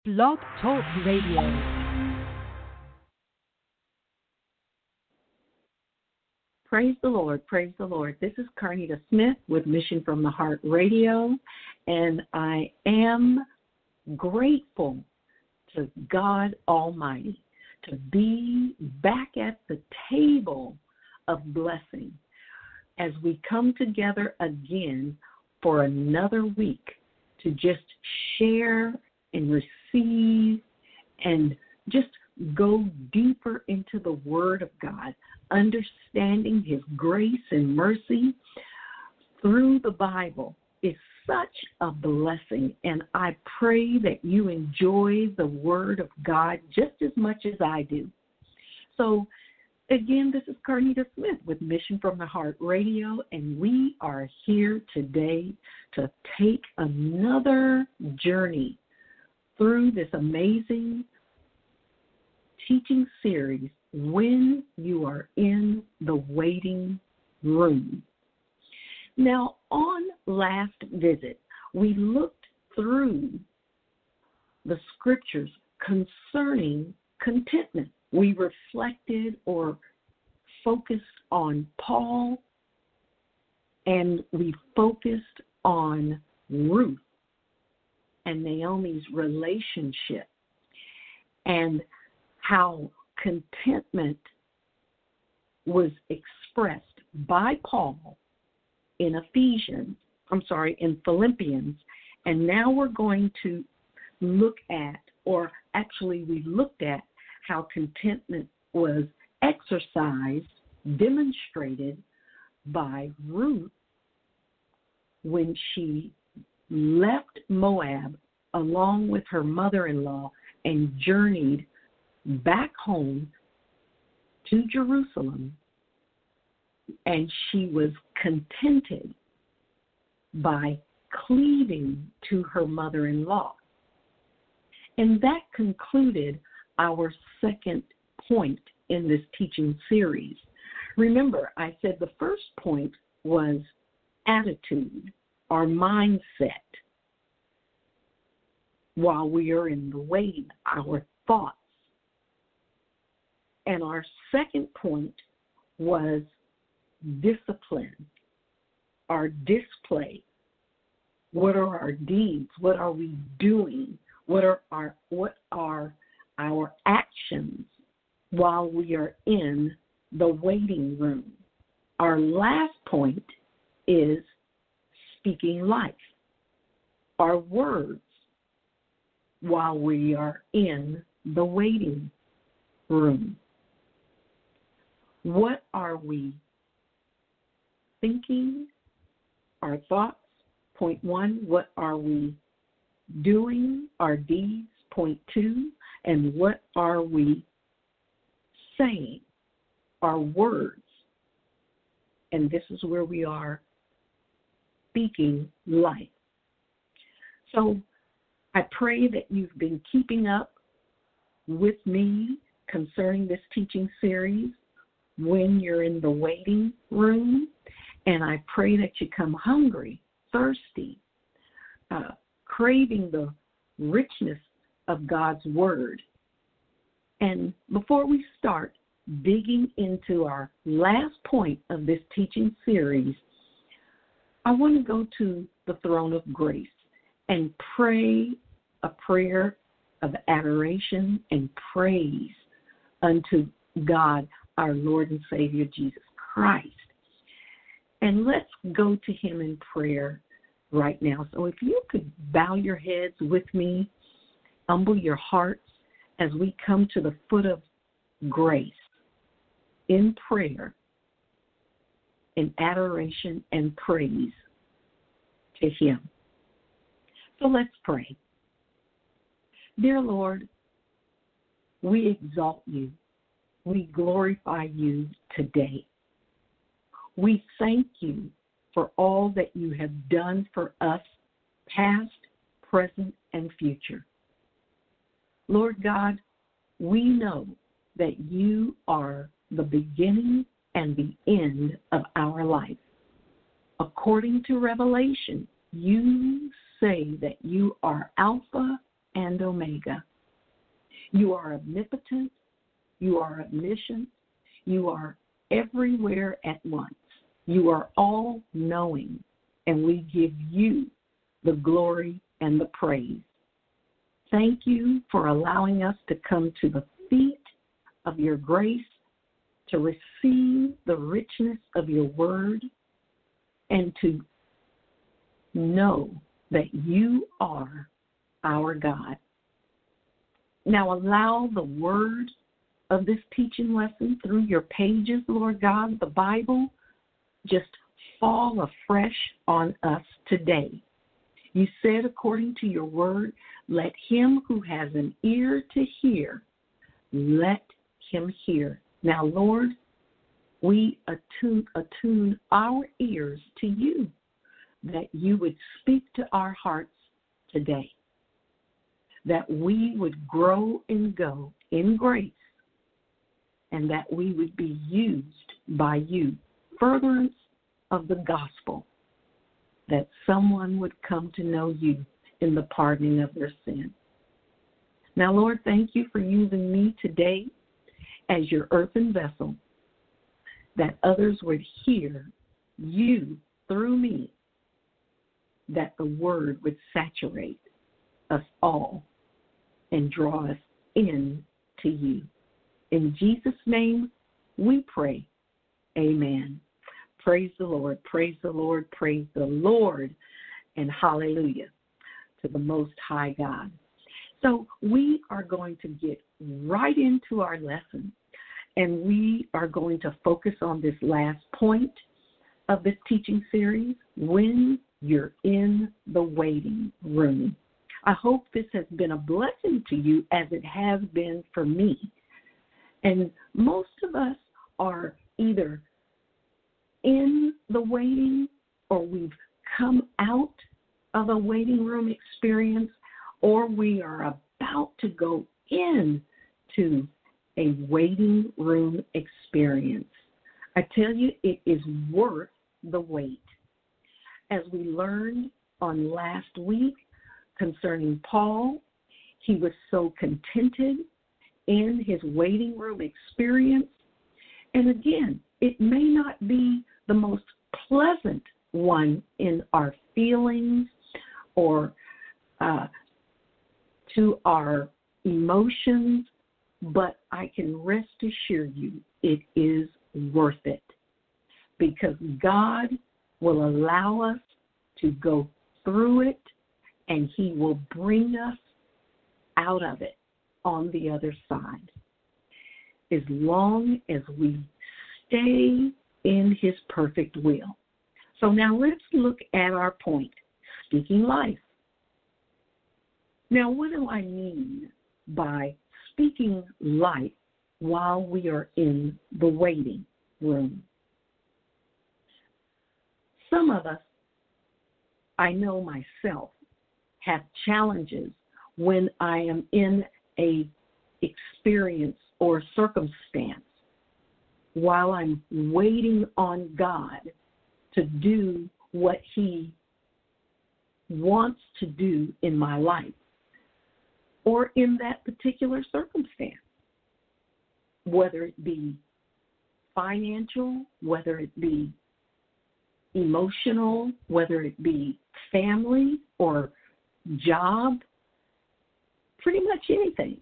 Blog Talk Radio. Praise the Lord, praise the Lord. This is Carnita Smith with Mission from the Heart Radio, and I am grateful to God Almighty to be back at the table of blessing as we come together again for another week to just share and receive and just go deeper into the Word of God, understanding His grace and mercy through the Bible is such a blessing, and I pray that you enjoy the Word of God just as much as I do. So, again, this is Carnita Smith with Mission from the Heart Radio, and we are here today to take another journey through this amazing teaching series, When You Are in the Waiting Room. Now, on last visit, we looked through the scriptures concerning contentment. We reflected or focused on Paul, and we focused on Ruth and Naomi's relationship and how contentment was expressed by Paul in Philippians, and now we're going to look at, or actually we looked at how contentment was exercised, demonstrated by Ruth when she left Moab along with her mother-in-law and journeyed back home to Jerusalem, and she was contented by cleaving to her mother-in-law. And that concluded our second point in this teaching series. Remember, I said the first point was attitude, our mindset, while we are in the waiting, our thoughts. And our second point was discipline, our display. What are our deeds? What are we doing? What are our actions while we are in the waiting room? Our last point is speaking life, our words while we are in the waiting room. What are we thinking? Our thoughts, point one. What are we doing? Our deeds, point two. And what are we saying? Our words. And this is where we are speaking life. So I pray that you've been keeping up with me concerning this teaching series, When You're in the Waiting Room, and I pray that you come hungry, thirsty, craving the richness of God's Word. And before we start digging into our last point of this teaching series, I want to go to the throne of grace and pray a prayer of adoration and praise unto God, our Lord and Savior, Jesus Christ. And let's go to Him in prayer right now. So if you could bow your heads with me, humble your hearts as we come to the foot of grace in prayer, in adoration and praise to Him. So let's pray. Dear Lord, we exalt you. We glorify you today. We thank you for all that you have done for us, past, present, and future. Lord God, we know that you are the beginning and the end of our life. According to Revelation, you say that you are Alpha and Omega. You are omnipotent. You are omniscient. You are everywhere at once. You are all-knowing, and we give you the glory and the praise. Thank you for allowing us to come to the feet of your grace, to receive the richness of your word, and to know that you are our God. Now allow the word of this teaching lesson through your pages, Lord God, the Bible, just fall afresh on us today. You said, according to your word, let him who has an ear to hear, let him hear. Now, Lord, we attune our ears to you, that you would speak to our hearts today, that we would grow and go in grace, and that we would be used by you, furtherance of the gospel, that someone would come to know you in the pardoning of their sin. Now, Lord, thank you for using me today as your earthen vessel, that others would hear you through me, that the word would saturate us all and draw us in to you. In Jesus' name we pray. Amen. Praise the Lord, praise the Lord, praise the Lord, and hallelujah to the Most High God. So we are going to get right into our lesson, and we are going to focus on this last point of this teaching series, when you're in the waiting room. I hope this has been a blessing to you as it has been for me. And most of us are either in the waiting, or we've come out of a waiting room experience, or we are about to go into a waiting room experience. I tell you, it is worth the wait. As we learned on last week concerning Paul, he was so contented in his waiting room experience. And again, it may not be the most pleasant one in our feelings or to our emotions, but I can rest assured you it is worth it, because God will allow us to go through it, and he will bring us out of it on the other side, as long as we stay in his perfect will. So now let's look at our point, speaking life. Now, what do I mean by speaking life while we are in the waiting room? Some of us, I know myself, have challenges when I am in a experience or circumstance while I'm waiting on God to do what he wants to do in my life or in that particular circumstance, whether it be financial, whether it be emotional, whether it be family or job, pretty much anything.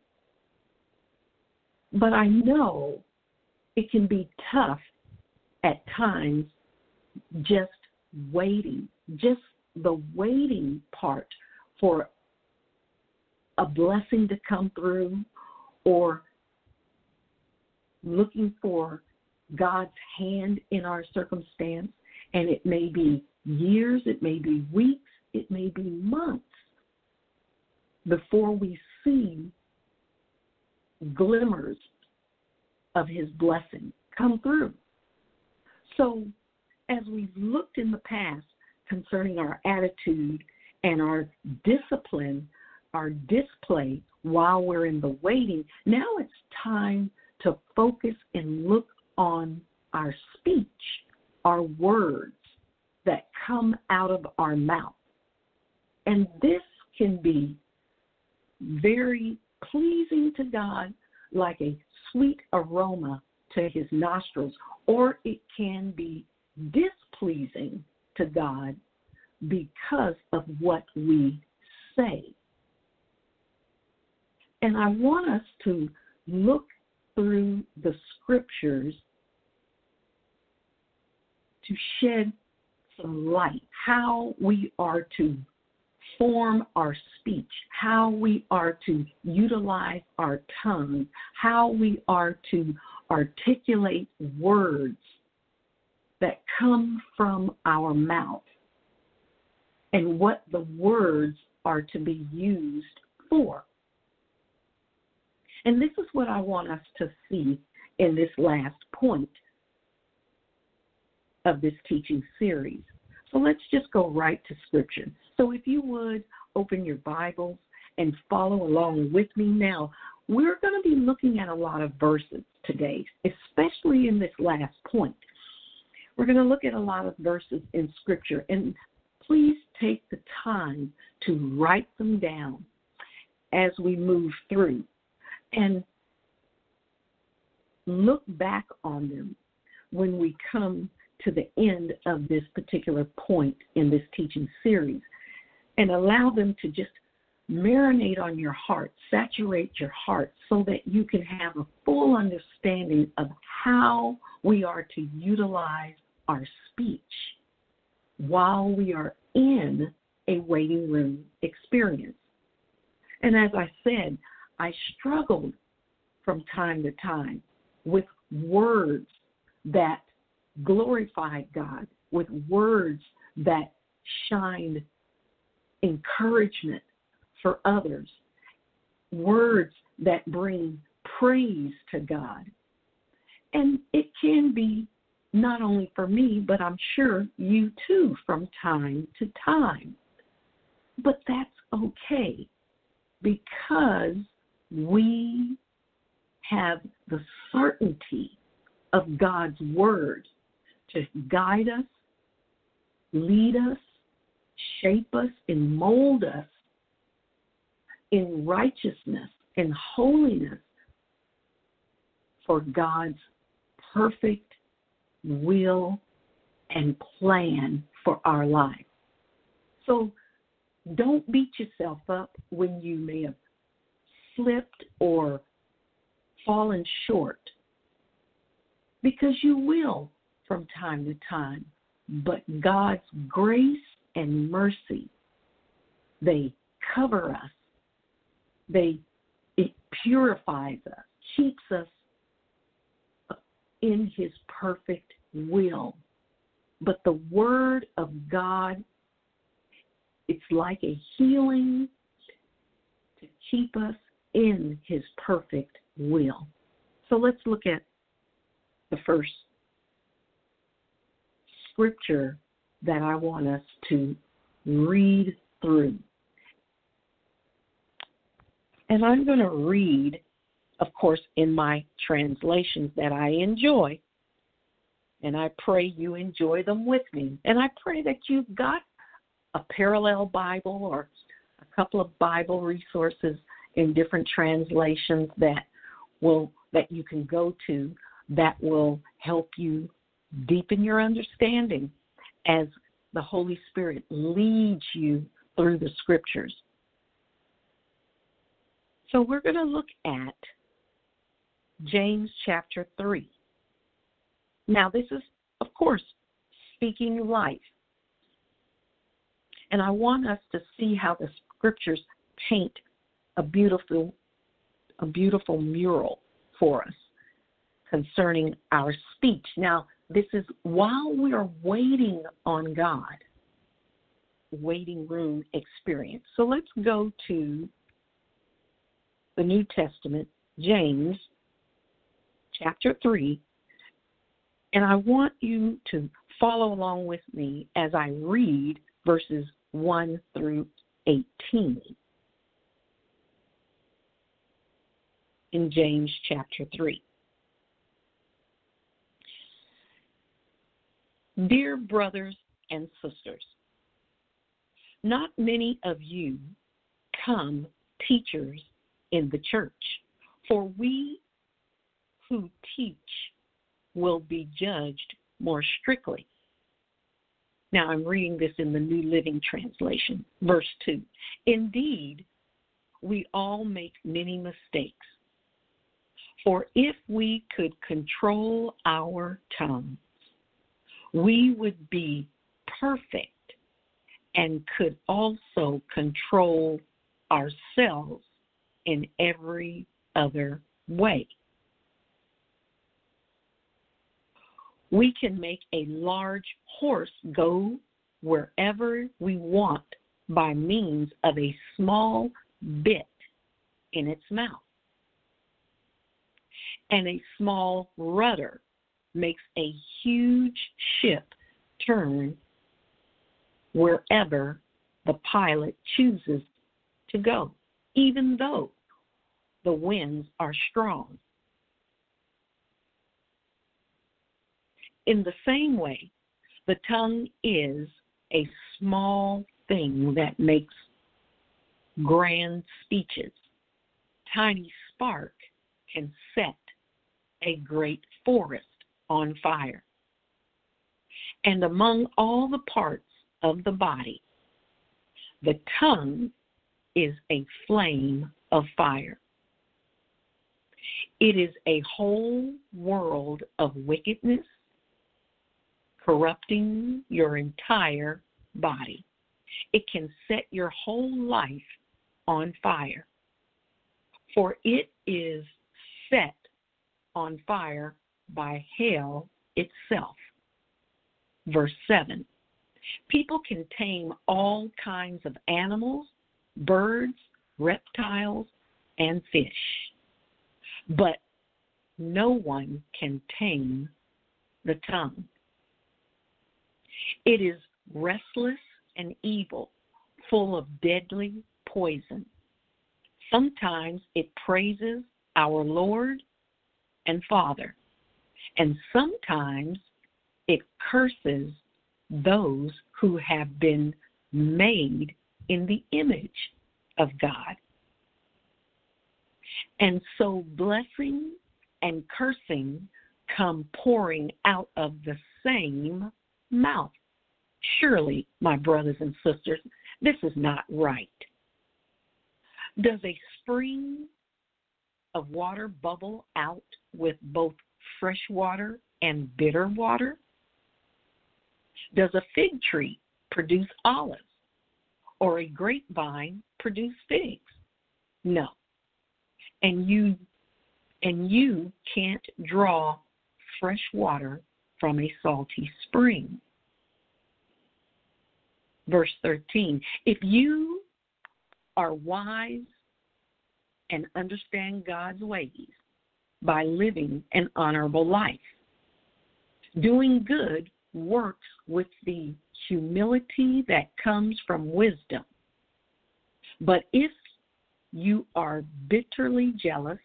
But I know it can be tough at times just waiting, just the waiting part for a blessing to come through, or looking for God's hand in our circumstance. And it may be years, it may be weeks, it may be months before we see glimmers of his blessing come through. So as we've looked in the past concerning our attitude and our discipline, our display while we're in the waiting, now it's time to focus and look on our speech, our words that come out of our mouth. And this can be very pleasing to God, like a sweet aroma to his nostrils, or it can be displeasing to God because of what we say. And I want us to look through the scriptures to shed some light, how we are to form our speech, how we are to utilize our tongue, how we are to articulate words that come from our mouth, and what the words are to be used for. And this is what I want us to see in this last point of this teaching series. So let's just go right to Scripture. So if you would open your Bibles and follow along with me now, we're going to be looking at a lot of verses today, especially in this last point. We're going to look at a lot of verses in Scripture, and please take the time to write them down as we move through and look back on them when we come to the end of this particular point in this teaching series, and allow them to just marinate on your heart, saturate your heart, so that you can have a full understanding of how we are to utilize our speech while we are in a waiting room experience. And as I said, I struggled from time to time with words that glorified God, with words that shined encouragement for others, words that bring praise to God. And it can be not only for me, but I'm sure you too from time to time. But that's okay, because we have the certainty of God's word to guide us, lead us, shape us, and mold us in righteousness and holiness for God's perfect will and plan for our life. So don't beat yourself up when you may have slipped or fallen short, because you will from time to time. But God's grace and mercy, they cover us. It purifies us, keeps us in his perfect will. But the word of God, it's like a healing to keep us in his perfect will. So let's look at the first scripture that I want us to read through. And I'm going to read, of course, in my translations that I enjoy. And I pray you enjoy them with me. And I pray that you've got a parallel Bible or a couple of Bible resources in different translations that you can go to that will help you deepen your understanding as the Holy Spirit leads you through the scriptures. So we're going to look at James chapter 3. Now this is, of course, speaking life. And I want us to see how the scriptures paint a beautiful mural for us concerning our speech. Now, this is while we are waiting on God, waiting room experience. So let's go to the New Testament, James chapter 3, and I want you to follow along with me as I read verses 1 through 18 in James chapter 3. Dear brothers and sisters, not many of you come teachers in the church, for we who teach will be judged more strictly. Now I'm reading this in the New Living Translation, verse 2. Indeed, we all make many mistakes. For if we could control our tongues, we would be perfect and could also control ourselves in every other way. We can make a large horse go wherever we want by means of a small bit in its mouth. And a small rudder makes a huge ship turn wherever the pilot chooses to go, even though the winds are strong. In the same way, the tongue is a small thing that makes grand speeches. Tiny spark can set a great forest on fire. And among all the parts of the body, the tongue is a flame of fire. It is a whole world of wickedness, corrupting your entire body. It can set your whole life on fire, for it is set on fire by hell itself. Verse 7. People can tame all kinds of animals, birds, reptiles, and fish, but no one can tame the tongue. It is restless and evil, full of deadly poison. Sometimes it praises our Lord and Father, and sometimes it curses those who have been made in the image of God. And so blessing and cursing come pouring out of the same mouth. Surely, my brothers and sisters, this is not right. Does a spring of water bubble out with both fresh water and bitter water? Does a fig tree produce olives, or a grapevine produce figs? No. And you can't draw fresh water from a salty spring. Verse 13, if you are wise and understand God's ways by living an honorable life, doing good works with the humility that comes from wisdom. But if you are bitterly jealous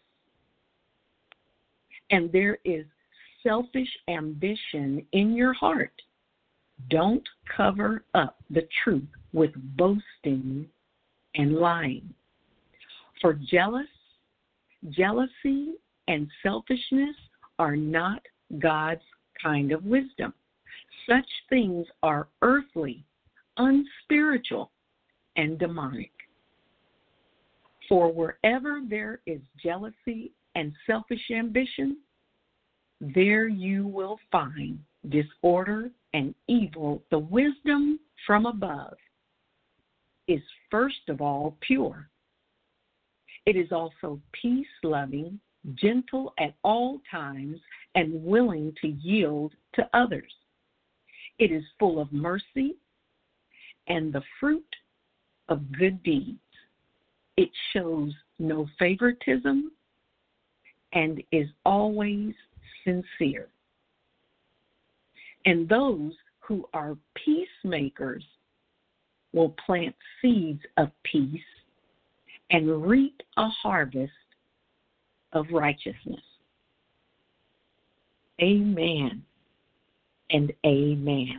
and there is selfish ambition in your heart, don't cover up the truth with boasting and lying. For jealousy and selfishness are not God's kind of wisdom. Such things are earthly, unspiritual, and demonic. For wherever there is jealousy and selfish ambition, there you will find disorder and evil. The wisdom from above is first of all pure. It is also peace-loving, gentle at all times, and willing to yield to others. It is full of mercy and the fruit of good deeds. It shows no favoritism and is always sincere. And those who are peacemakers will plant seeds of peace and reap a harvest of righteousness. Amen and amen.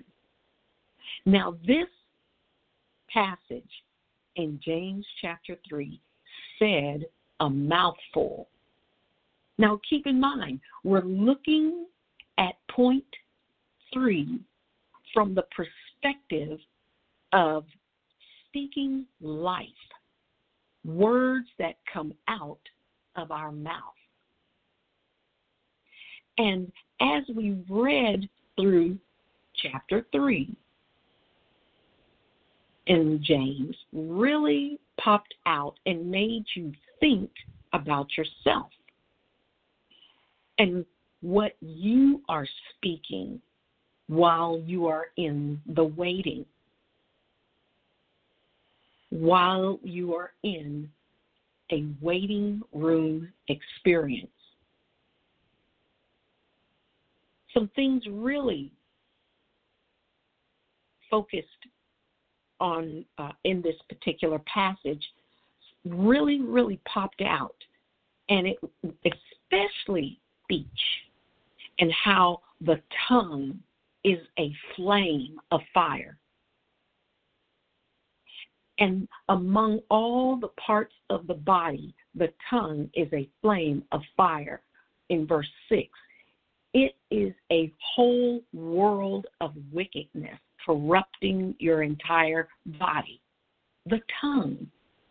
Now this passage in James chapter 3 said a mouthful. Now, keep in mind, we're looking at point 3 from the perspective of speaking life, words that come out of our mouth. And as we read through chapter 3 in James, really popped out and made you think about yourself and what you are speaking while you are in the waiting, while you are in a waiting room experience. Some things really focused on in this particular passage really popped out, and it especially speech and how the tongue is a flame of fire. And among all the parts of the body, the tongue is a flame of fire. In verse 6, it is a whole world of wickedness corrupting your entire body. The tongue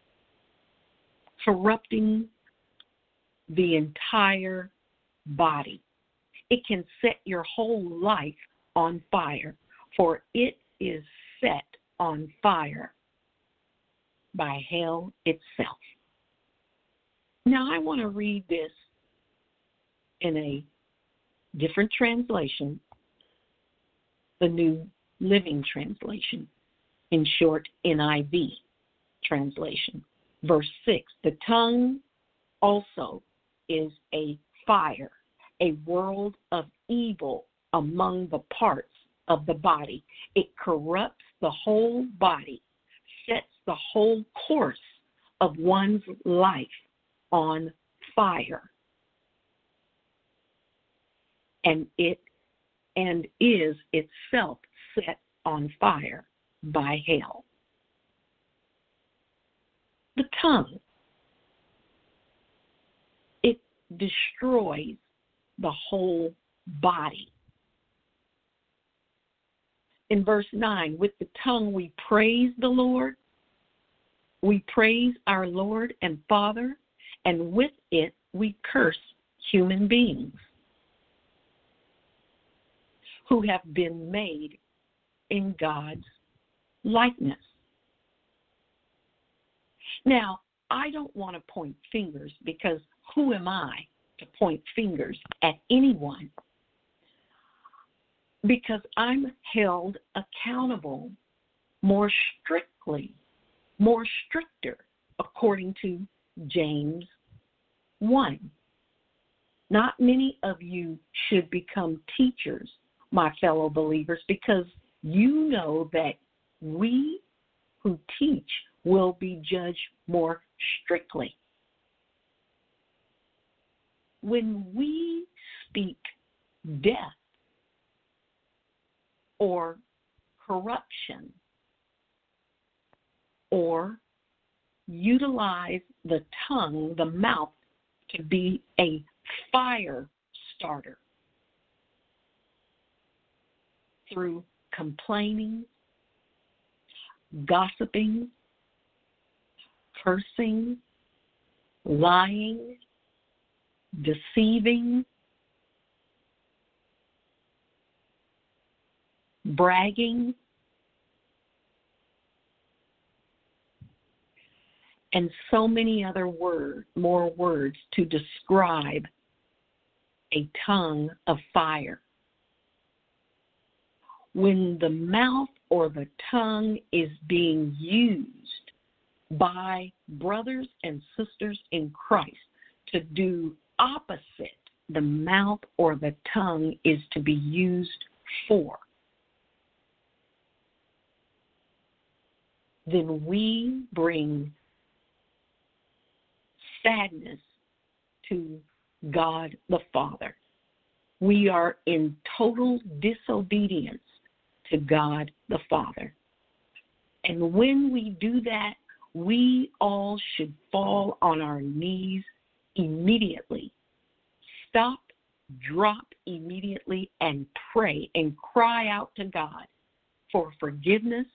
corrupting the entire body. It can set your whole life on fire, for it is set on fire by hell itself. Now, I want to read this in a different translation, the New Living Translation, in short, NIV translation. Verse 6, the tongue also is a fire, a world of evil among the parts of the body. It corrupts the whole body, sets the whole course of one's life on fire, and is itself set on fire by hell. The tongue, it destroys the whole body. In verse 9, with the tongue we praise the Lord, we praise our Lord and Father, and with it we curse human beings who have been made in God's likeness. Now, I don't want to point fingers, because who am I to point fingers at anyone? Because I'm held accountable more stricter, according to James 1. Not many of you should become teachers, my fellow believers, because you know that we who teach will be judged more strictly. When we speak death or corruption or utilize the tongue, the mouth, to be a fire starter through complaining, gossiping, cursing, lying, deceiving, bragging, and so many other more words to describe a tongue of fire. When the mouth or the tongue is being used by brothers and sisters in Christ to do opposite the mouth or the tongue is to be used for, then we bring sadness to God the Father. We are in total disobedience to God the Father. And when we do that, we all should fall on our knees immediately. Stop, drop immediately, and pray and cry out to God for forgiveness,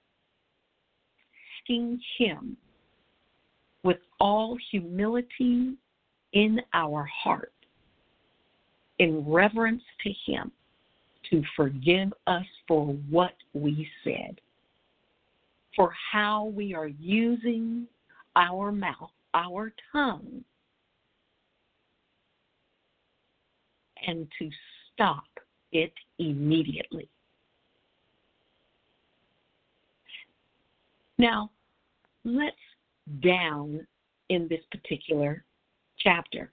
asking Him with all humility in our heart, in reverence to Him, to forgive us for what we said, for how we are using our mouth, our tongue, and to stop it immediately. Now, let's down in this particular chapter.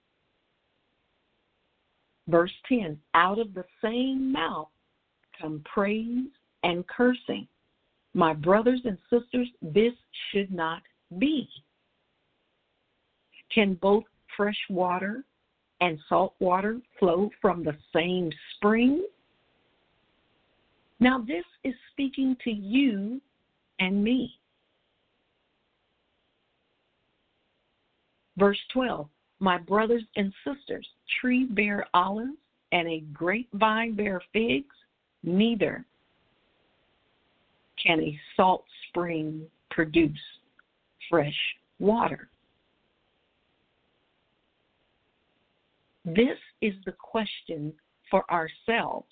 Verse 10, out of the same mouth come praise and cursing. My brothers and sisters, this should not be. Can both fresh water and salt water flow from the same spring? Now this is speaking to you and me. Verse 12, my brothers and sisters, tree bear olives and a grapevine bear figs, neither can a salt spring produce fresh water. This is the question for ourselves.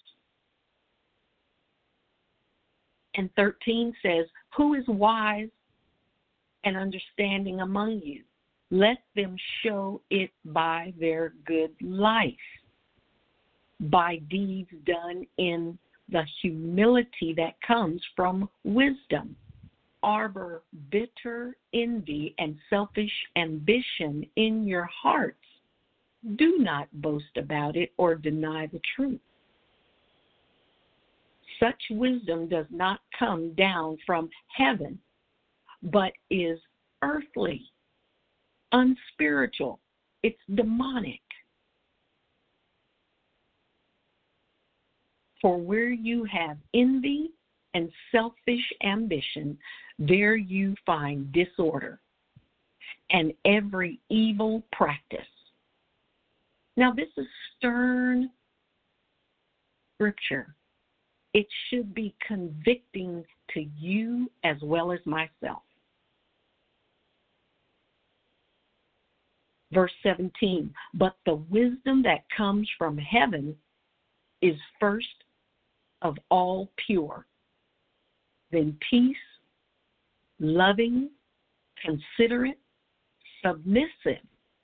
And 13 says, who is wise and understanding among you? Let them show it by their good life, by deeds done in the humility that comes from wisdom. Arbor bitter envy and selfish ambition in your hearts. Do not boast about it or deny the truth. Such wisdom does not come down from heaven, but is earthly, unspiritual. It's demonic. For where you have envy and selfish ambition, there you find disorder and every evil practice. Now, this is stern scripture. It should be convicting to you as well as myself. Verse 17, but the wisdom that comes from heaven is first of all pure, then peace, loving, considerate, submissive,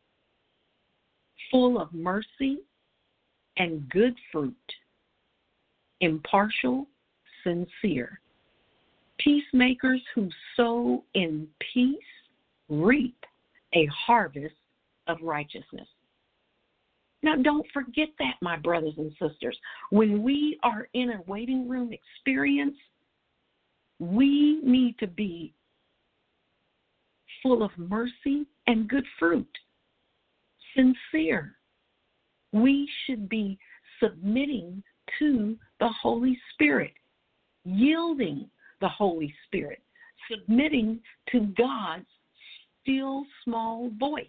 full of mercy and good fruit, impartial, sincere. Peacemakers who sow in peace reap a harvest of righteousness. Now, don't forget that, my brothers and sisters. When we are in a waiting room experience, we need to be full of mercy and good fruit, sincere. We should be submitting to the Holy Spirit, yielding the Holy Spirit, submitting to God's still small voice.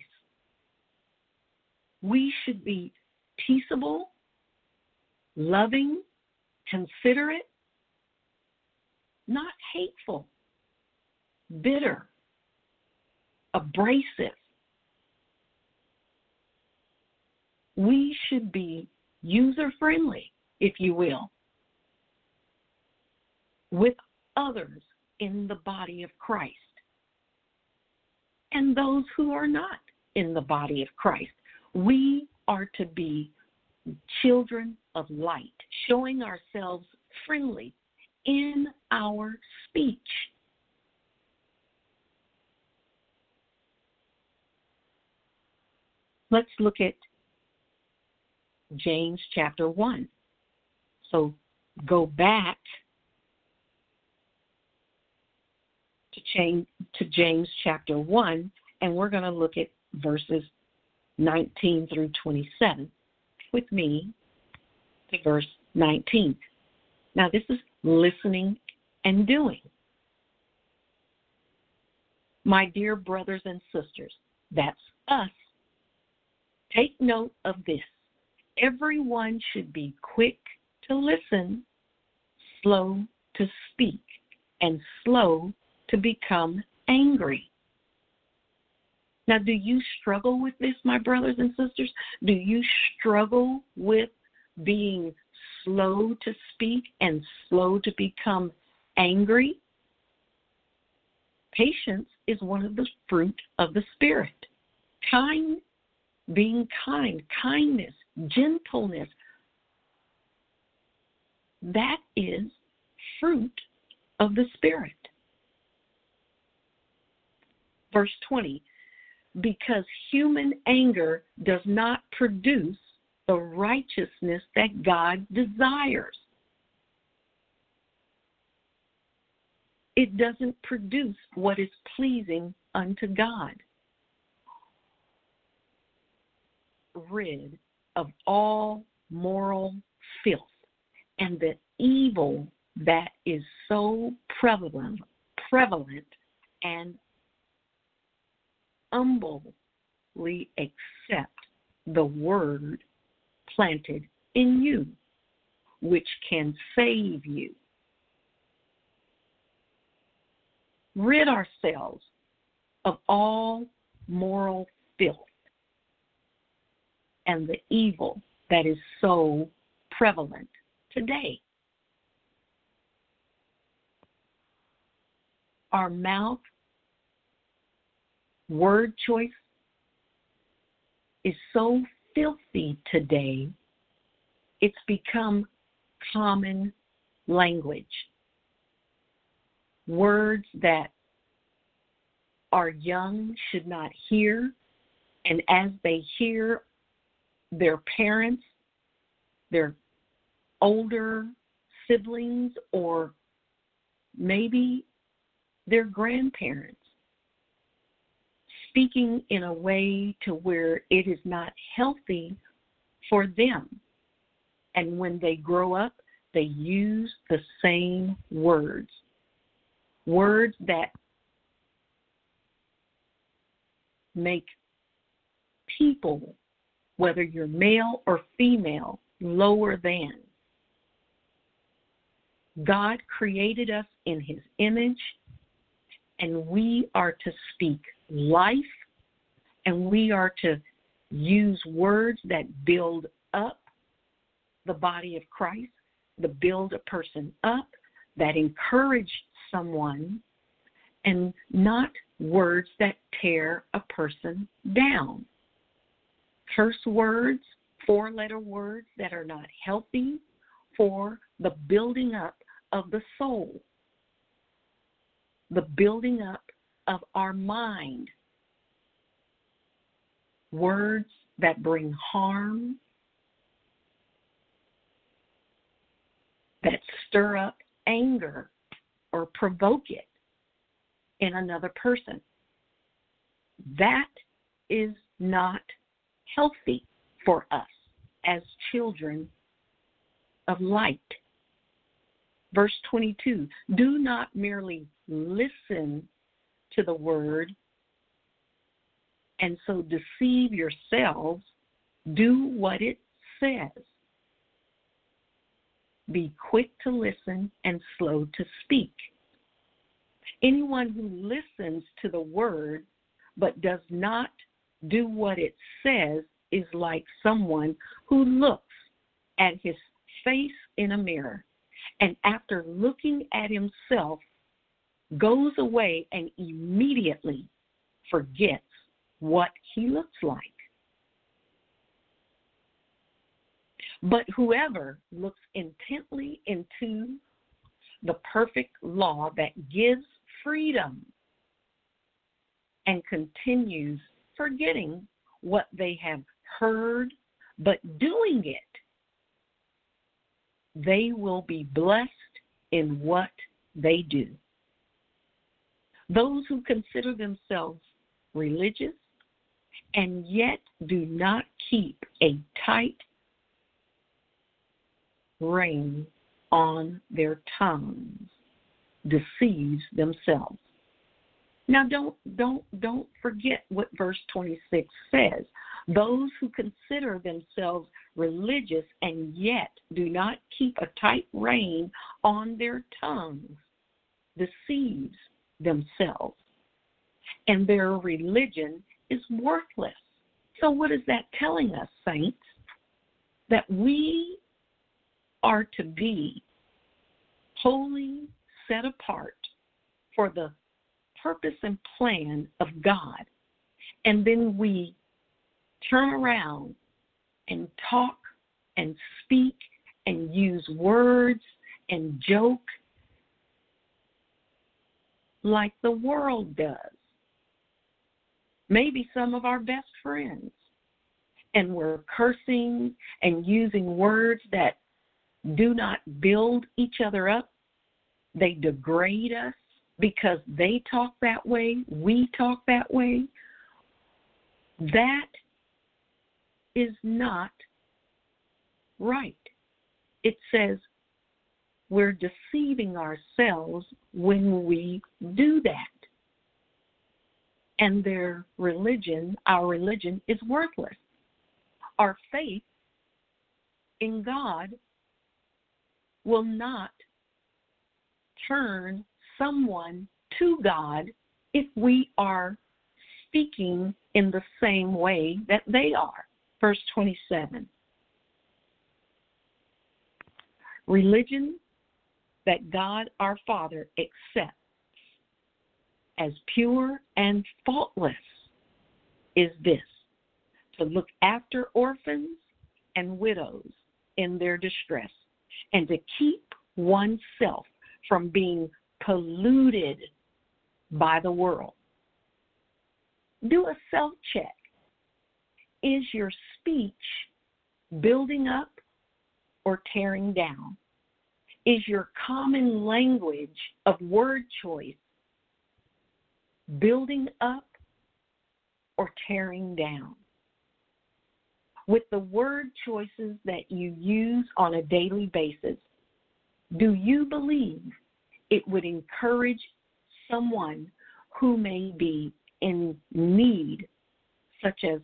We should be peaceable, loving, considerate, not hateful, bitter, abrasive. We should be user-friendly, if you will, with others in the body of Christ and those who are not in the body of Christ. We are to be children of light, showing ourselves friendly in our speech. Let's look at James chapter 1. So go back to James chapter 1, and we're going to look at verses 19 through 27 with me to verse 19. Now, this is listening and doing. My dear brothers and sisters, that's us. Take note of this. Everyone should be quick to listen, slow to speak, and slow to become angry. Now, do you struggle with this, my brothers and sisters? Do you struggle with being slow to speak and slow to become angry? Patience is one of the fruit of the Spirit. Being kind, kindness, gentleness, that is fruit of the Spirit. Verse 20, because human anger does not produce the righteousness that God desires. It doesn't produce what is pleasing unto God. Rid of all moral filth and the evil that is so prevalent and humbly accept the word planted in you, which can save you. Rid ourselves of all moral filth and the evil that is so prevalent today. Our mouth, word choice is so filthy today, it's become common language. Words that our young should not hear, and as they hear their parents, their older siblings, or maybe their grandparents speaking in a way to where it is not healthy for them. And when they grow up, they use the same words. Words that make people, whether you're male or female, lower than. God created us in His image, and we are to speak life, and we are to use words that build up the body of Christ, that build a person up, that encourage someone, and not words that tear a person down. Curse words, four-letter words that are not healthy for the building up of the soul, the building up of our mind. Words that bring harm, that stir up anger or provoke it in another person. That is not healthy for us as children of light. Verse 22, do not merely listen to the word and so deceive yourselves. Do what it says. Be quick to listen and slow to speak. Anyone who listens to the word but does not do what it says is like someone who looks at his face in a mirror and after looking at himself goes away and immediately forgets what he looks like. But whoever looks intently into the perfect law that gives freedom and continues forgetting what they have heard, but doing it, they will be blessed in what they do. Those who consider themselves religious and yet do not keep a tight rein on their tongues deceives themselves. Now, don't forget what verse 26 says. Those who consider themselves religious and yet do not keep a tight rein on their tongues deceives themselves, and their religion is worthless. So what is that telling us, saints? That we are to be holy, set apart for the purpose and plan of God. And then we turn around and talk and speak and use words and joke like the world does. Maybe some of our best friends. And we're cursing and using words that do not build each other up. They degrade us because they talk that way, we talk that way. That is not right. It says we're deceiving ourselves when we do that. And their religion, our religion, is worthless. Our faith in God will not turn someone to God if we are speaking in the same way that they are. Verse 27. Religion that God our Father accepts as pure and faultless is this: to look after orphans and widows in their distress, and to keep oneself from being polluted by the world. Do a self-check. Is your speech building up or tearing down? Is your common language of word choice building up or tearing down? With the word choices that you use on a daily basis, do you believe it would encourage someone who may be in need, such as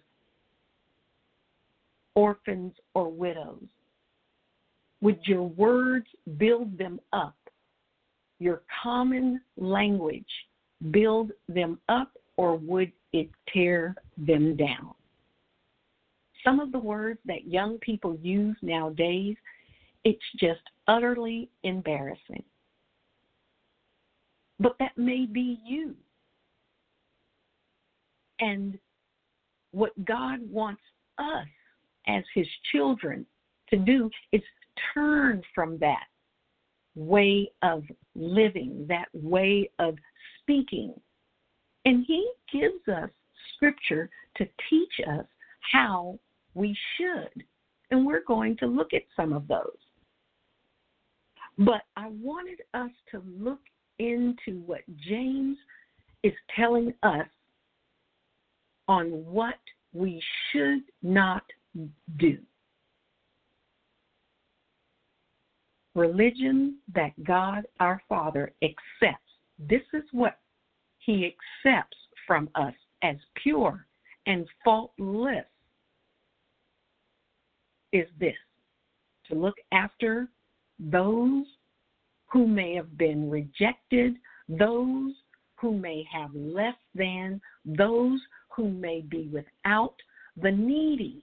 orphans or widows? Would your words build them up? Your common language build them up, or would it tear them down? Some of the words that young people use nowadays, it's just utterly embarrassing. But that may be you. And what God wants us as his children to do is turn from that way of living, that way of speaking. And he gives us scripture to teach us how we should. And we're going to look at some of those. But I wanted us to look into what James is telling us on what we should not do. Religion that God our Father accepts. This is what he accepts from us as pure and faultless is this: to look after those who may have been rejected, those who may have less than, those who may be without, the needy,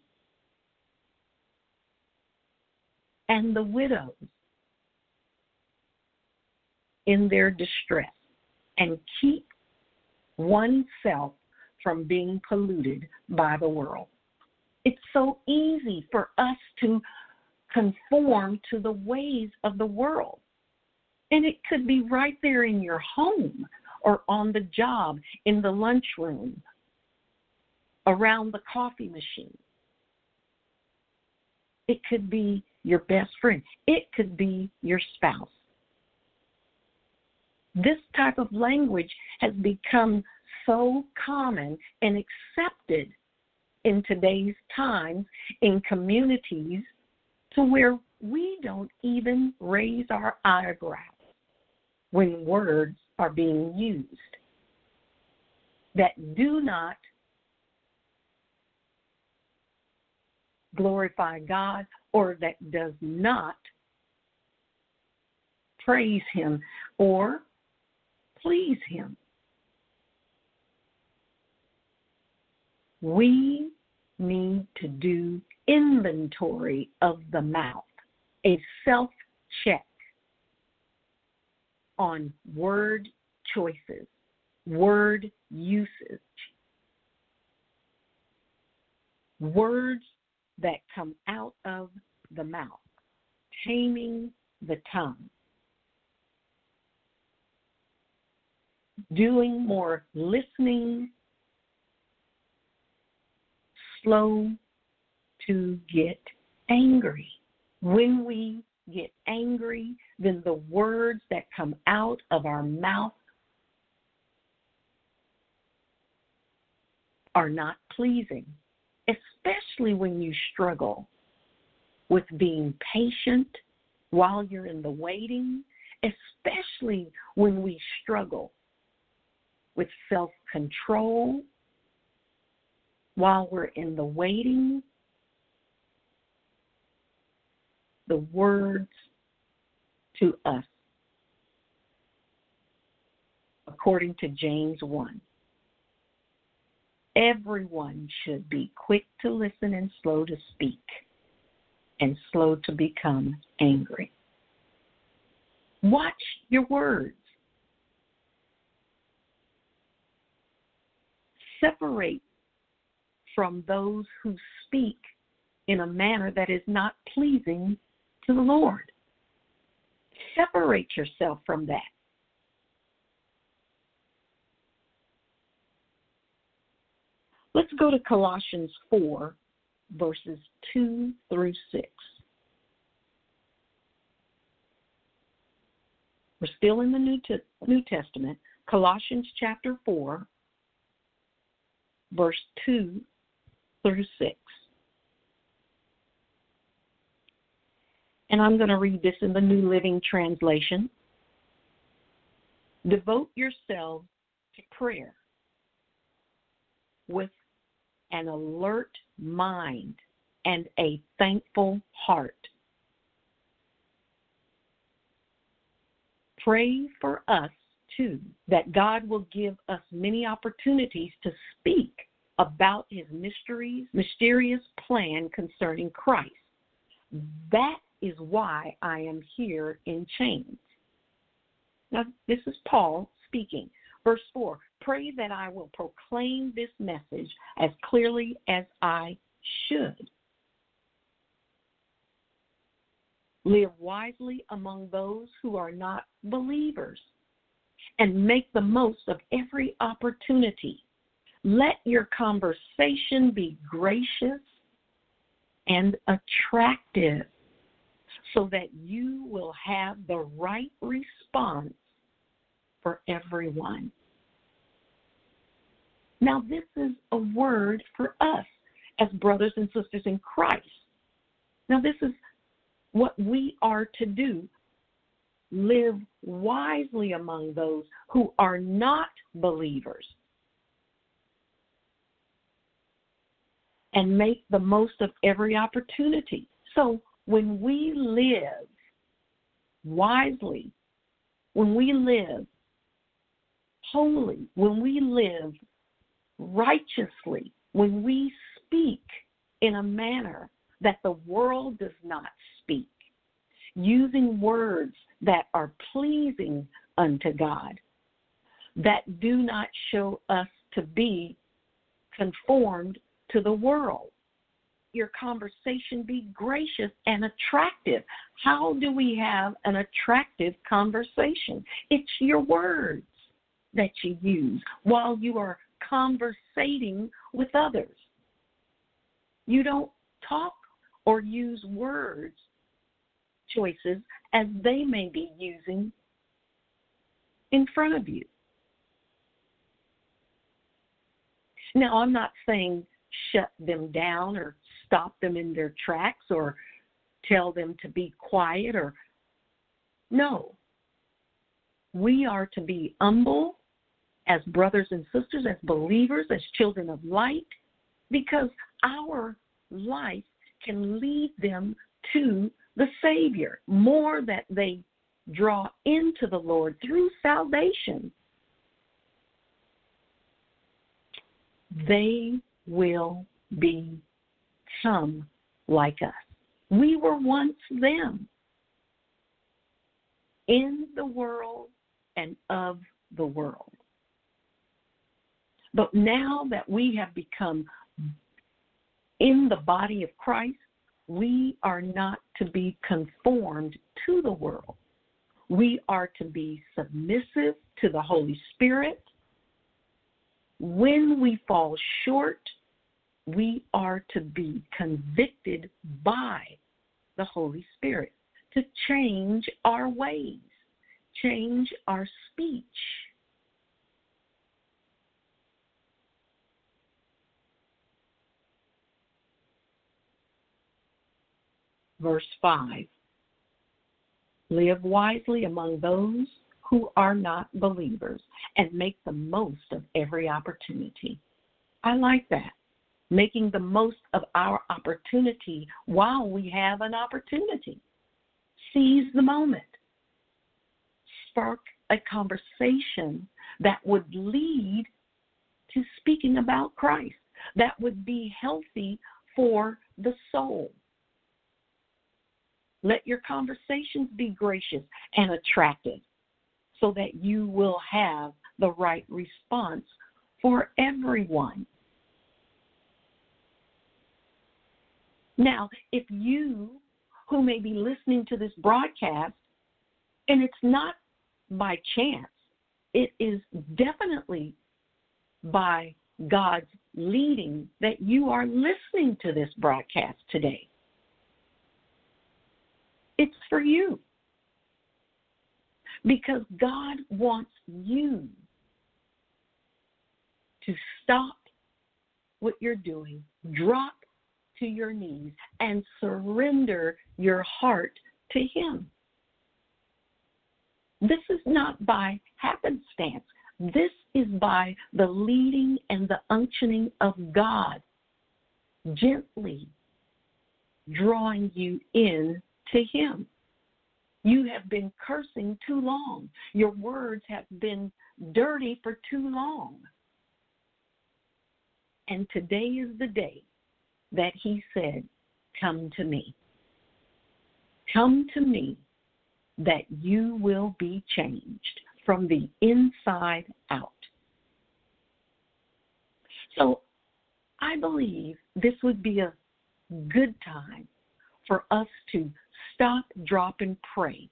and the widows in their distress, and keep oneself from being polluted by the world. It's so easy for us to conform to the ways of the world. And it could be right there in your home or on the job, in the lunchroom, around the coffee machine. It could be your best friend. It could be your spouse. This type of language has become so common and accepted in today's times in communities to where we don't even raise our eyebrows when words are being used. that do not glorify God or that does not praise Him or please Him. We need to do inventory of the mouth, a self-check on word choices, word usage, words that come out of the mouth, taming the tongue, doing more listening, slow to get angry. When we get angry, then the words that come out of our mouth are not pleasing, especially when you struggle with being patient while you're in the waiting, especially when we struggle with self-control while we're in the waiting. The words to us, according to James 1. Everyone should be quick to listen and slow to speak and slow to become angry. Watch your words. Separate from those who speak in a manner that is not pleasing to the Lord. Separate yourself from that. Let's go to Colossians 4, verses 2 through 6. We're still in the New Testament. Colossians chapter 4, verse 2 through 6. And I'm going to read this in the New Living Translation. Devote yourselves to prayer with an alert mind and a thankful heart. Pray for us, too, that God will give us many opportunities to speak about His mysterious plan concerning Christ. That is why I am here in chains. Now, this is Paul speaking. Verse 4, pray that I will proclaim this message as clearly as I should. Live wisely among those who are not believers and make the most of every opportunity. Let your conversation be gracious and attractive so that you will have the right response for everyone. Now, this is a word for us as brothers and sisters in Christ. Now, this is what we are to do. Live wisely among those who are not believers and make the most of every opportunity. So when we live wisely, when we live holy, when we live righteously, when we speak in a manner that the world does not speak, using words that are pleasing unto God, that do not show us to be conformed to the world. Your conversation be gracious and attractive. How do we have an attractive conversation? It's your words that you use while you are conversating with others. You don't talk or use words choices as they may be using in front of you. Now, I'm not saying shut them down or stop them in their tracks or tell them to be quiet no. We are to be humble as brothers and sisters, as believers, as children of light, because our life can lead them to the Savior. More that they draw into the Lord through salvation, they will become like us. We were once them, in the world and of the world. But now that we have become in the body of Christ, we are not to be conformed to the world. We are to be submissive to the Holy Spirit. When we fall short, we are to be convicted by the Holy Spirit to change our ways, change our speech. Verse 5, live wisely among those who are not believers and make the most of every opportunity. I like that. Making the most of our opportunity while we have an opportunity. Seize the moment. Spark a conversation that would lead to speaking about Christ, that would be healthy for the soul. Let your conversations be gracious and attractive so that you will have the right response for everyone. Now, if you who may be listening to this broadcast, and it's not by chance, it is definitely by God's leading that you are listening to this broadcast today. It's for you. Because God wants you to stop what you're doing, drop to your knees, and surrender your heart to Him. This is not by happenstance. This is by the leading and the unctioning of God, gently drawing you in to Him. You have been cursing too long. Your words have been dirty for too long. And today is the day that He said, come to me. Come to me that you will be changed from the inside out. So I believe this would be a good time for us to stop, drop, and pray.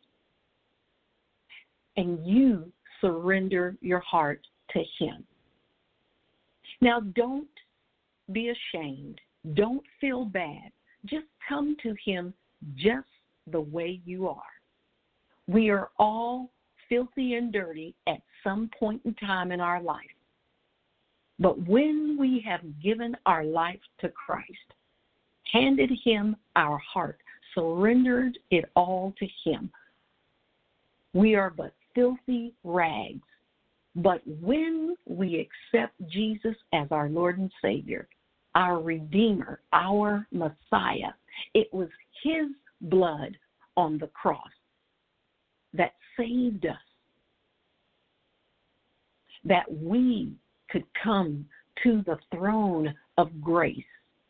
And you surrender your heart to Him. Now, don't be ashamed. Don't feel bad. Just come to Him just the way you are. We are all filthy and dirty at some point in time in our life. But when we have given our life to Christ, handed Him our heart, surrendered it all to Him, we are but filthy rags. But when we accept Jesus as our Lord and Savior, our Redeemer, our Messiah, it was His blood on the cross that saved us, that we could come to the throne of grace.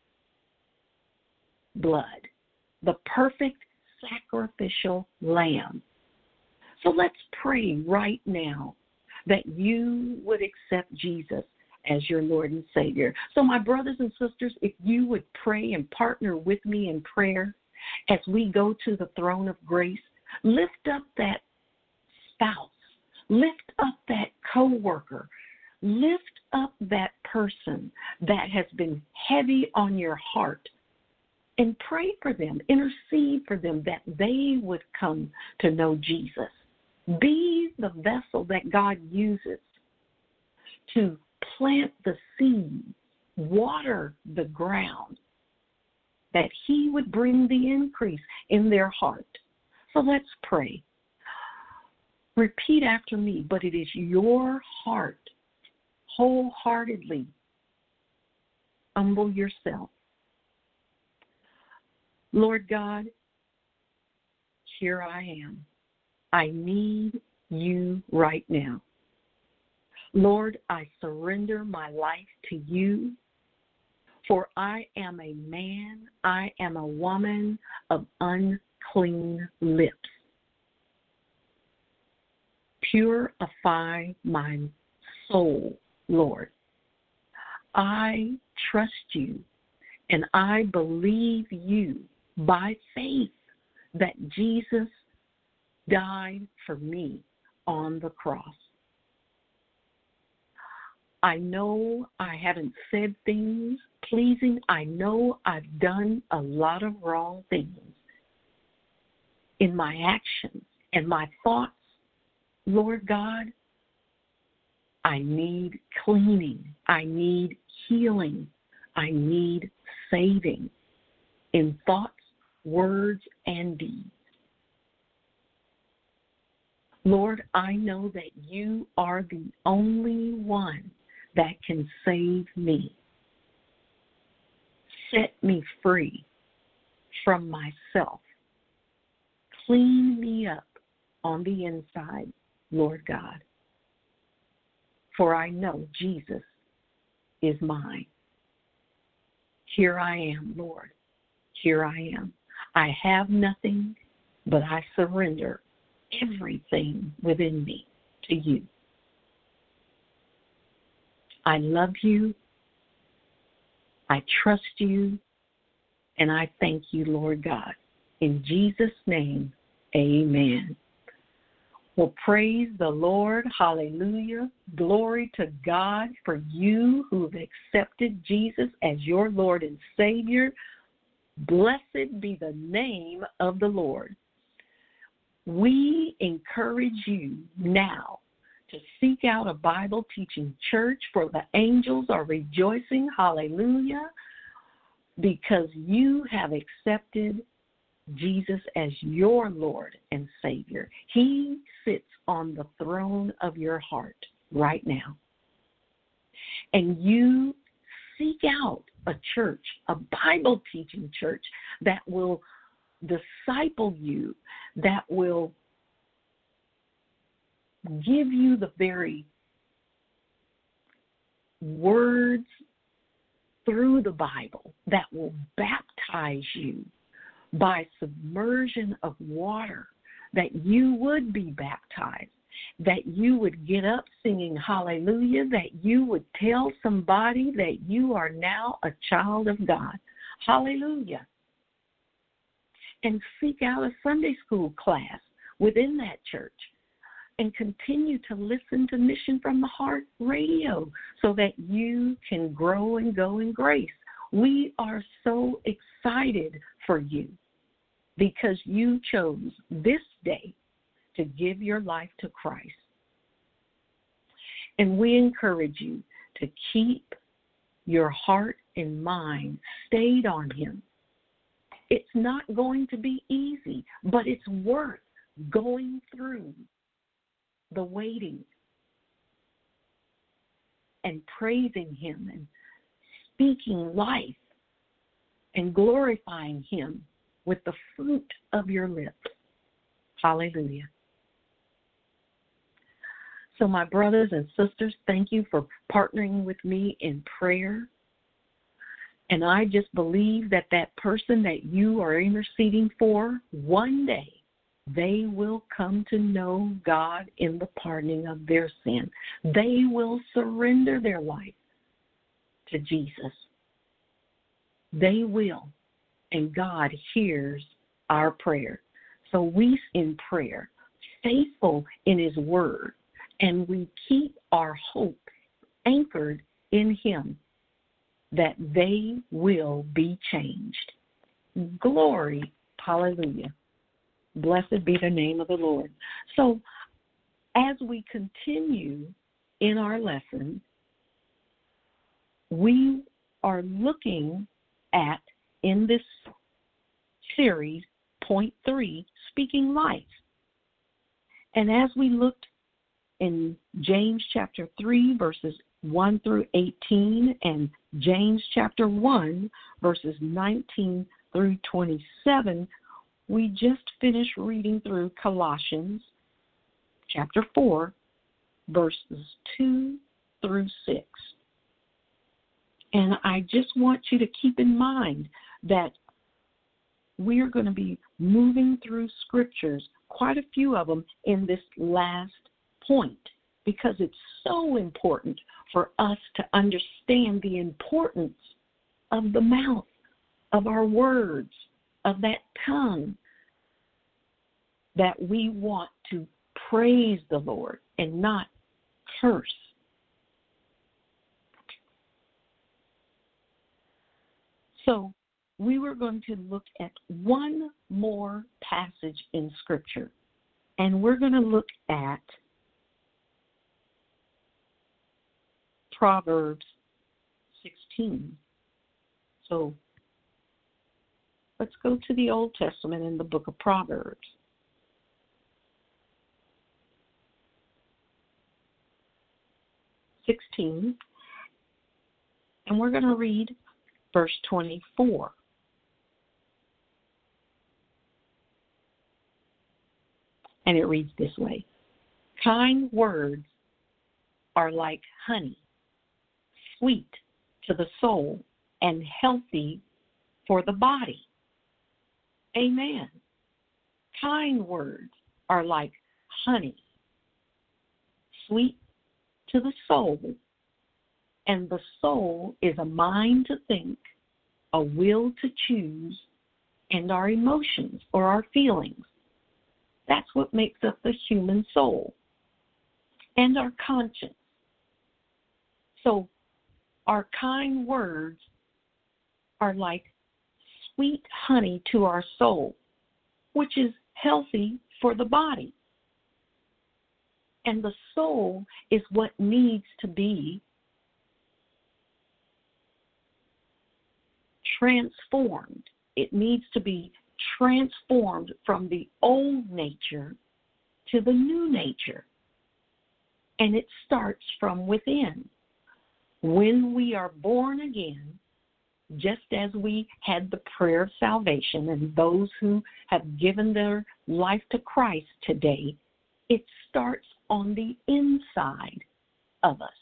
Blood, the perfect sacrificial lamb. So let's pray right now that you would accept Jesus as your Lord and Savior. So my brothers and sisters, if you would pray and partner with me in prayer as we go to the throne of grace, lift up that spouse, lift up that coworker, lift up that person that has been heavy on your heart, and pray for them, intercede for them that they would come to know Jesus. Be the vessel that God uses to plant the seed, water the ground, that He would bring the increase in their heart. So let's pray. Repeat after me, but it is your heart wholeheartedly humble yourself. Lord God, here I am. I need you right now. Lord, I surrender my life to you, for I am a man, I am a woman of unclean lips. Purify my soul, Lord. I trust you, and I believe you by faith that Jesus died for me on the cross. I know I haven't said things pleasing. I know I've done a lot of wrong things in my actions and my thoughts. Lord God, I need cleaning. I need healing. I need saving in thoughts, words, and deeds. Lord, I know that you are the only one that can save me. Set me free from myself. Clean me up on the inside, Lord God. For I know Jesus is mine. Here I am, Lord. Here I am. I have nothing, but I surrender everything within me to you. I love you. I trust you. And I thank you, Lord God. In Jesus' name, amen. Well, praise the Lord. Hallelujah. Glory to God for you who have accepted Jesus as your Lord and Savior. Blessed be the name of the Lord. We encourage you now to seek out a Bible teaching church, for the angels are rejoicing. Hallelujah. Because you have accepted Jesus as your Lord and Savior. He sits on the throne of your heart right now. And you seek out a church, a Bible teaching church that will disciple you, that will give you the very words through the Bible, that will baptize you by submersion of water, that you would be baptized, that you would get up singing hallelujah, that you would tell somebody that you are now a child of God. Hallelujah. And seek out a Sunday school class within that church and continue to listen to Mission from the Heart radio so that you can grow and go in grace. We are so excited for you because you chose this day to give your life to Christ. And we encourage you to keep your heart and mind stayed on Him. It's not going to be easy, but it's worth going through the waiting and praising Him and speaking life and glorifying Him with the fruit of your lips. Hallelujah. So my brothers and sisters, thank you for partnering with me in prayer. And I just believe that that person that you are interceding for, one day they will come to know God in the pardoning of their sin. They will surrender their life to Jesus. They will. And God hears our prayer. So we in prayer, faithful in His word, and we keep our hope anchored in Him, that they will be changed. Glory, hallelujah. Blessed be the name of the Lord. So as we continue in our lesson, we are looking at, in this series, point 3, speaking life. And as we looked in James chapter 3, verses 1 through 18 and James chapter 1, verses 19 through 27, we just finished reading through Colossians chapter 4, verses 2 through 6. And I just want you to keep in mind that we are going to be moving through scriptures, quite a few of them, in this last point, because it's so important for us to understand the importance of the mouth, of our words, of that tongue, that we want to praise the Lord and not curse. So we were going to look at one more passage in Scripture, and we're going to look at Proverbs 16. So let's go to the Old Testament in the book of Proverbs. And we're going to read verse 24. And it reads this way: kind words are like honey, sweet to the soul and healthy for the body. Amen. Kind words are like honey, sweet to the soul, and the soul is a mind to think, a will to choose, and our emotions or our feelings. That's what makes up the human soul, and our conscience. So our kind words are like sweet honey to our soul, which is healthy for the body. And the soul is what needs to be transformed. It needs to be transformed from the old nature to the new nature. And it starts from within. When we are born again, just as we had the prayer of salvation, and those who have given their life to Christ today, it starts on the inside of us.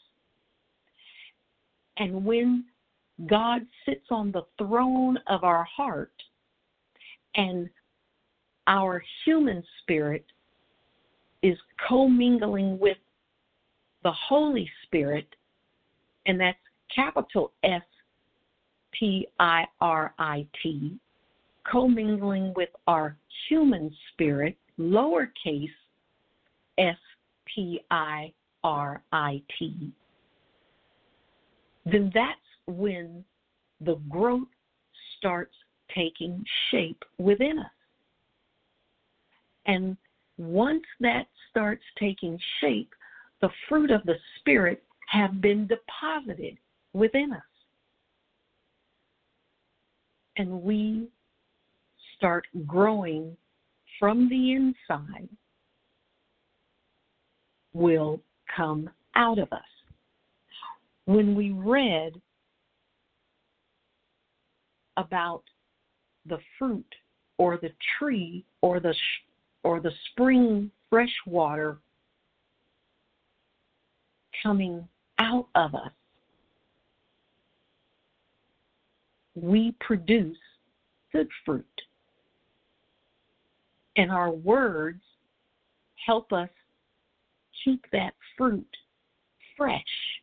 And when God sits on the throne of our heart, and our human spirit is commingling with the Holy Spirit, and that's capital S-P-I-R-I-T, commingling with our human spirit, lowercase S-P-I-R-I-T, then that's when the growth starts taking shape within us. And once that starts taking shape, the fruit of the Spirit have been deposited within us. And we start growing from the inside, will come out of us. When we read about the fruit or the tree or the spring fresh water coming out of us, we produce good fruit. And our words help us keep that fruit fresh,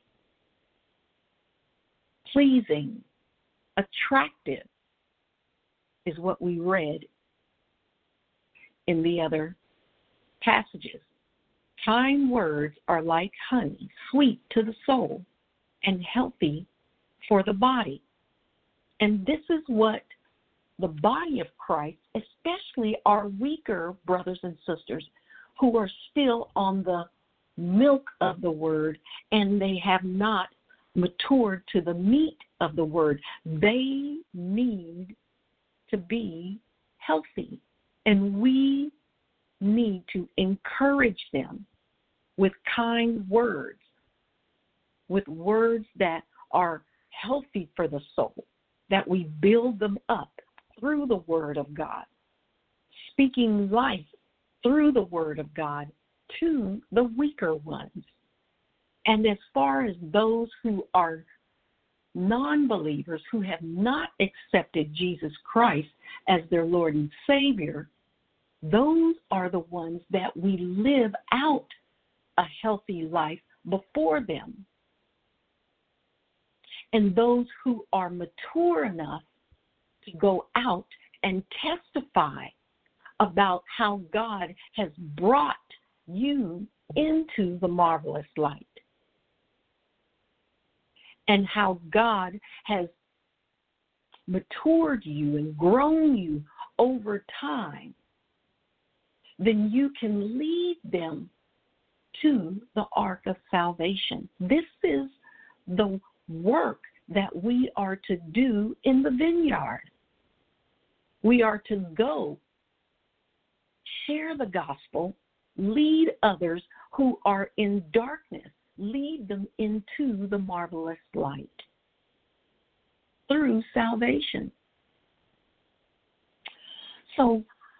pleasing, attractive, is what we read in the other passages. Kind words are like honey, sweet to the soul, and healthy for the body. And this is what the body of Christ, especially our weaker brothers and sisters who are still on the milk of the word and they have not matured to the meat of the word, they need to be healthy. And we need to encourage them with kind words. with words that are healthy for the soul, that we build them up through the Word of God, speaking life through the Word of God to the weaker ones. And as far as those who are non-believers, who have not accepted Jesus Christ as their Lord and Savior, those are the ones that we live out a healthy life before them. And those who are mature enough to go out and testify about how God has brought you into the marvelous light and how God has matured you and grown you over time, then you can lead them to the ark of salvation. This is the work that we are to do in the vineyard. We are to go, share the gospel, lead others who are in darkness, lead them into the marvelous light through salvation. So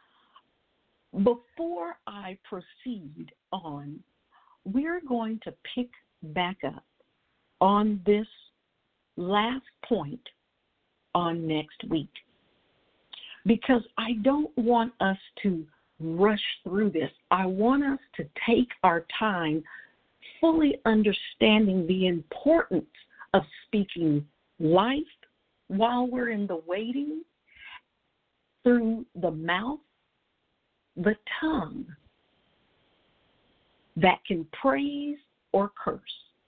before I proceed on, we're going to pick back up on this last point on next week, because I don't want us to rush through this. I want us to take our time fully understanding the importance of speaking life while we're in the waiting, through the mouth, the tongue that can praise or curse.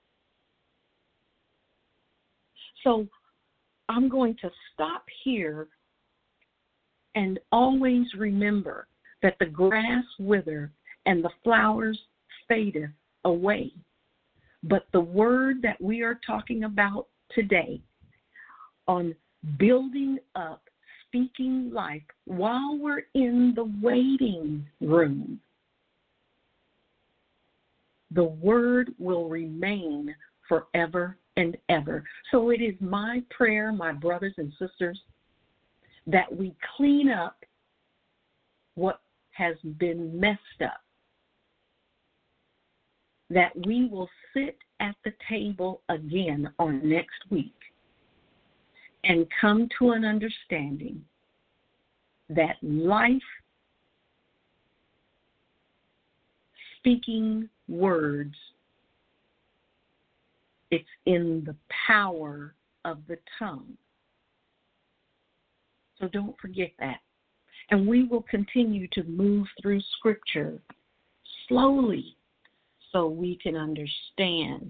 So I'm going to stop here and always remember that the grass withereth and the flowers fadeth away. But the word that we are talking about today on building up, speaking life while we're in the waiting room, the word will remain forever and ever. So it is my prayer, my brothers and sisters, that we clean up what has been messed up, that we will sit at the table again on next week and come to an understanding that life, speaking words, it's in the power of the tongue. So don't forget that. And we will continue to move through Scripture slowly so we can understand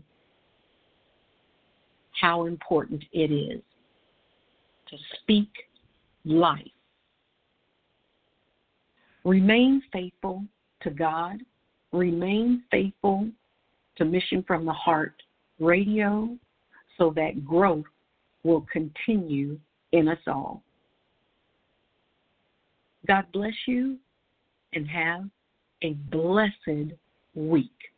how important it is to speak life. Remain faithful to God. Remain faithful to Mission from the Heart Radio so that growth will continue in us all. God bless you and have a blessed week.